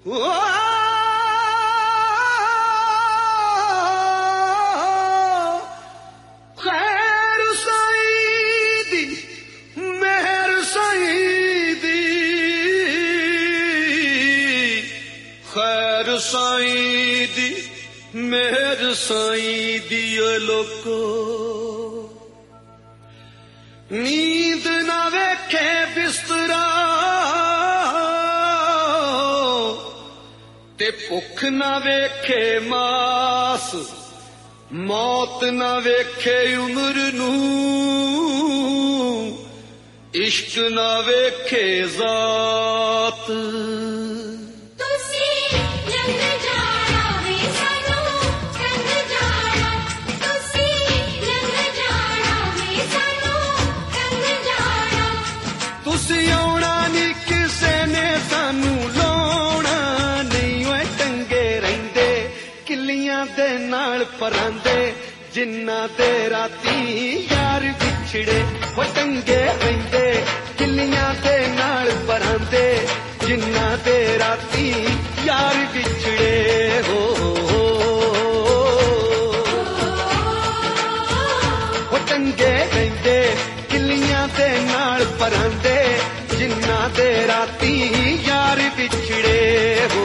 खैर साईं दी मेहर साईं दी, खैर साईं दी मेहर साईं दी लोको नींद ना वेखे बिस्तरा ते भुख ना वेखे मास, मौत ना वेखे उम्र नू, इश्क ना वेखे जात। तुसी आउणा नी किसे ने सानू लाउणा नहीं, ओए टंगे रहिंदे किलियां दे नाल परांदे, जिन्ना दे राती यार बिछड़े वो टंगे रहिंदे किलियां दे नाल परांदे, जिन्ना दे राती यार बिछड़े हो। वो टंगे रहिंदे किलियां दे नाल परांदे, जिन्ना दे राती यार बिछड़े हो।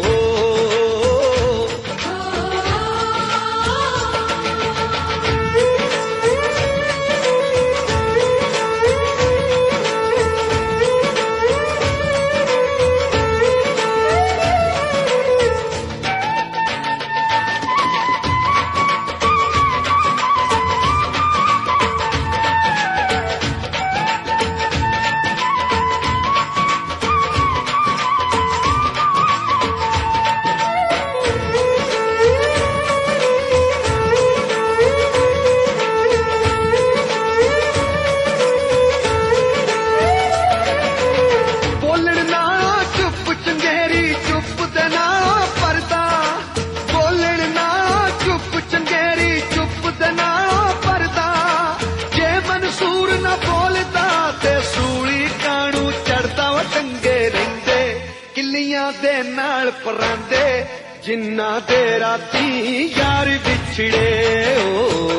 दे नाल परांदे जिन्ना दे राती यार बिछड़े हो।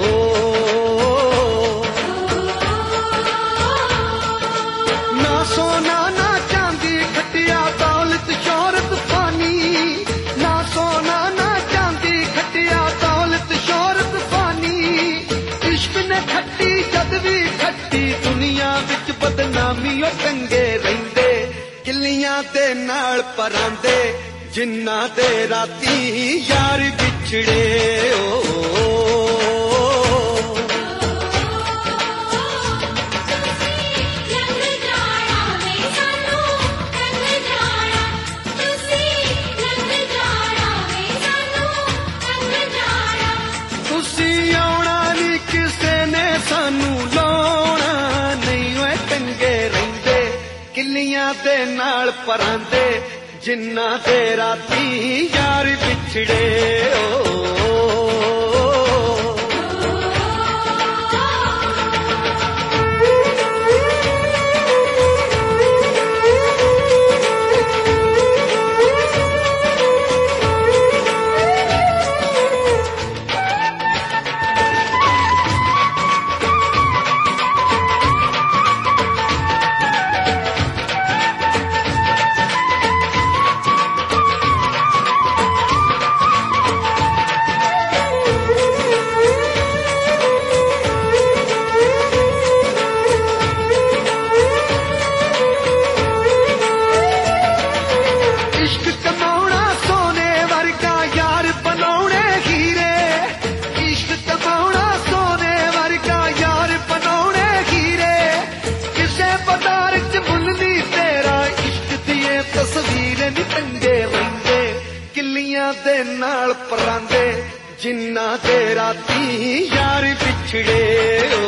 ना सोना ना चांदी खटिया दौलत शोहरत फानी, ना सोना ना चांदी खटिया दौलत शोहरत फानी, इश्क ने खट्टी जद भी खट्टी दुनिया विच बदनामी ओ टंगे रहिंदे किलियां दे नाल परांदे जिन्ना दे राती यार बिछड़े हो। तुसी आउणा नी किसे ने सानू लाउणा नहीं, ओए टंगे रहिंदे किलियां दे नाल परांदे जिन्ना दे राती यार बिछड़े हो। दे नाल परांदे जिन्ना दे राती यार बिछड़े हो।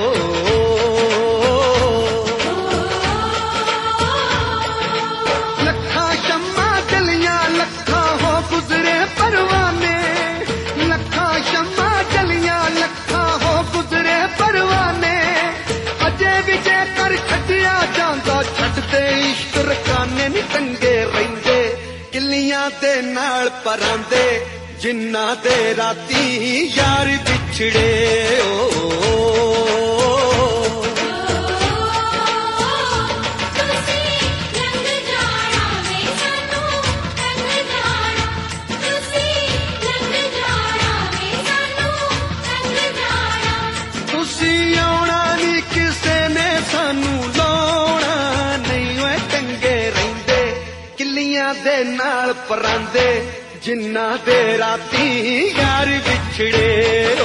लखा शम्मा जलियां लखा हो गुजरे परवाने, लखा शम्मा जलियां लखा हो गुजरे परवाने, अजे विजय कर छड्डिया जांदा छड्डदे इश्क रकाने नी टंगे रहिंदे ਕਿੱਲੀਆਂ ਦੇ ਨਾਲ ਪਰਾਂਦੇ ਜਿਨ੍ਹਾਂ ਦੇ ਰਾਤੀ ਯਾਰ ਵਿਛੜੇ ਤੁਸੀਂ ਆਉਣਾ ਨੀ ਕਿਸੇ ਨੇ ਸਾਨੂੰ ਲਾਉਣਾ ਨਹੀਂ ਓਏ ਟੰਗੇ ਰਹਿੰਦੇ ਕਿੱਲੀਆਂ ਦੇ ਨਾਲ ਪਰਾਂਦੇ ਜਿਨ੍ਹਾਂ ਦੇ ਰਾਤੀ ਯਾਰ ਵਿਛੜੇ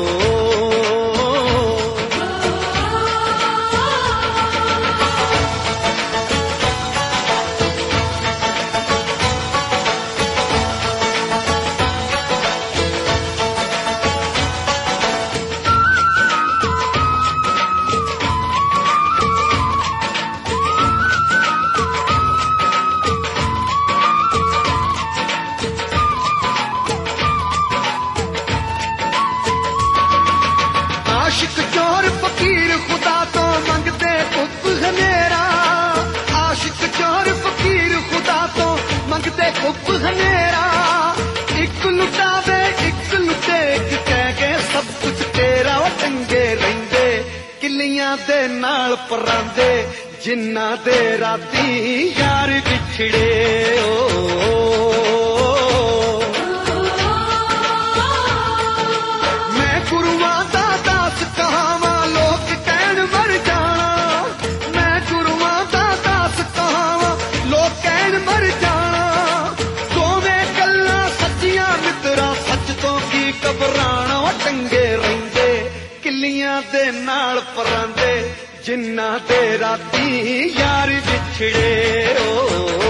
आशिक चोर फकीर खुदा तो मंगते कुप हनेरा आशिक चोर फकीर खुदा तो मंगते कुप हनेरा एक लुटावे एक लुटे एक कह के सब कुछ तेरा टंगे रहिंदे किलियां दे नाल परांदे जिन्ना दे राती यार विछड़े ਘਬਰਾਣਾ ਟੰਗੇ ਰਹਿੰਦੇ ਕਿੱਲੀਆਂ ਦੇ ਨਾਲ ਪਰਾਂਦੇ ਜਿਨ੍ਹਾਂ ਦੇ ਰਾਤੀ ਯਾਰ ਵਿਛੜੇ